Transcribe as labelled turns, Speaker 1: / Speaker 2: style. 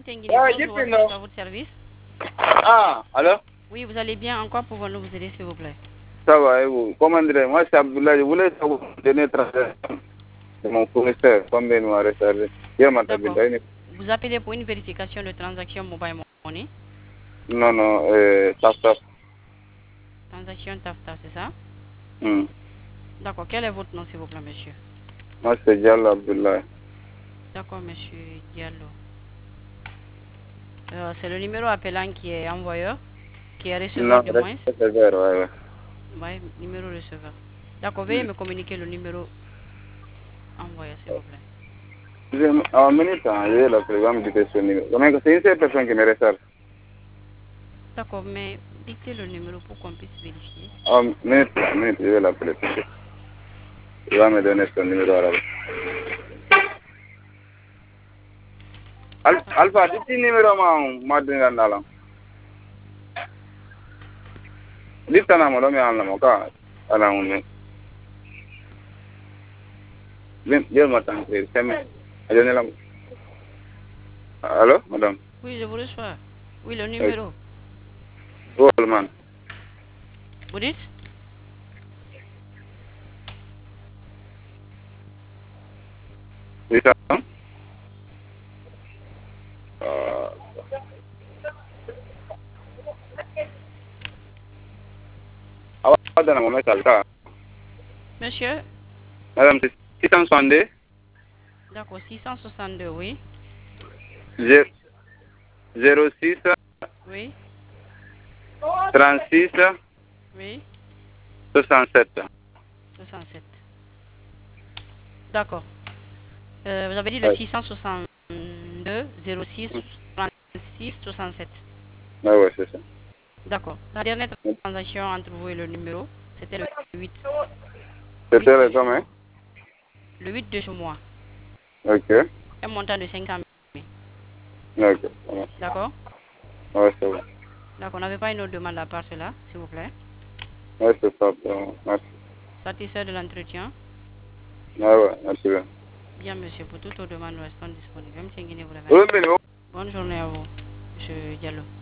Speaker 1: Tenguini, bonjour, à votre service.
Speaker 2: Ah, alors?
Speaker 1: Oui, vous allez bien. En quoi pouvons-nous vous aider, s'il vous plaît?
Speaker 2: Ça va, et vous? Comment dire? Moi, c'est Abdullah. Je voulais vous donner 30 de mon fournisseur. Combien nous a rechargé?
Speaker 1: D'accord. Vous appelez pour une vérification de transaction mobile money?
Speaker 2: Non, non, tap.
Speaker 1: Transaction TAFTA, c'est ça? D'accord. Quel est votre nom, s'il vous plaît, monsieur?
Speaker 2: Moi, c'est Diallo Abdullah.
Speaker 1: D'accord, monsieur Diallo. C'est le numéro appelant qui est envoyeur, qui est receveur du moins.
Speaker 2: Receveur, ouais.
Speaker 1: Oui, numéro receveur. D'accord, veuillez me communiquer le numéro envoyeur, s'il vous plaît.
Speaker 2: En minute, je vais l'appeler, va me dire ce numéro. C'est une seule personne qui me recharge.
Speaker 1: D'accord, mais dictez le numéro pour qu'on puisse vérifier.
Speaker 2: En minute, je vais l'appeler. Il va me donner son numéro arabe. Alpha, dis numéro ma dinga ndalam. Dis tana mo do me anla mo ka ala unne. Bien, je m'attends. Allô, madame?
Speaker 1: Oui, je vous reçois. Oui, le numéro.
Speaker 2: Goldman.
Speaker 1: Vous dites?
Speaker 2: Oui, ça.
Speaker 1: Monsieur?
Speaker 2: Madame, c'est 662.
Speaker 1: D'accord, 662, oui.
Speaker 2: 06.
Speaker 1: Oui.
Speaker 2: 36.
Speaker 1: Oui.
Speaker 2: 67.
Speaker 1: 67. D'accord. Vous avez dit le 662 06 36 67.
Speaker 2: Ah ouais, c'est ça.
Speaker 1: D'accord. La dernière transaction entre vous et le numéro, c'était le 8.
Speaker 2: C'était le combien?
Speaker 1: Le 8 de ce mois.
Speaker 2: Ok.
Speaker 1: Un montant de 50 000.
Speaker 2: Ok.
Speaker 1: D'accord?
Speaker 2: Ouais, c'est bon.
Speaker 1: D'accord. On n'avait pas une autre demande à part cela, s'il vous plaît.
Speaker 2: Ouais, c'est ça. Merci.
Speaker 1: Satisfait de l'entretien?
Speaker 2: Ah ouais, merci bien.
Speaker 1: Bien, monsieur. Pour toute autre demande, nous restons disponibles.
Speaker 2: Oui, mais
Speaker 1: bonne journée à vous, monsieur Diallo.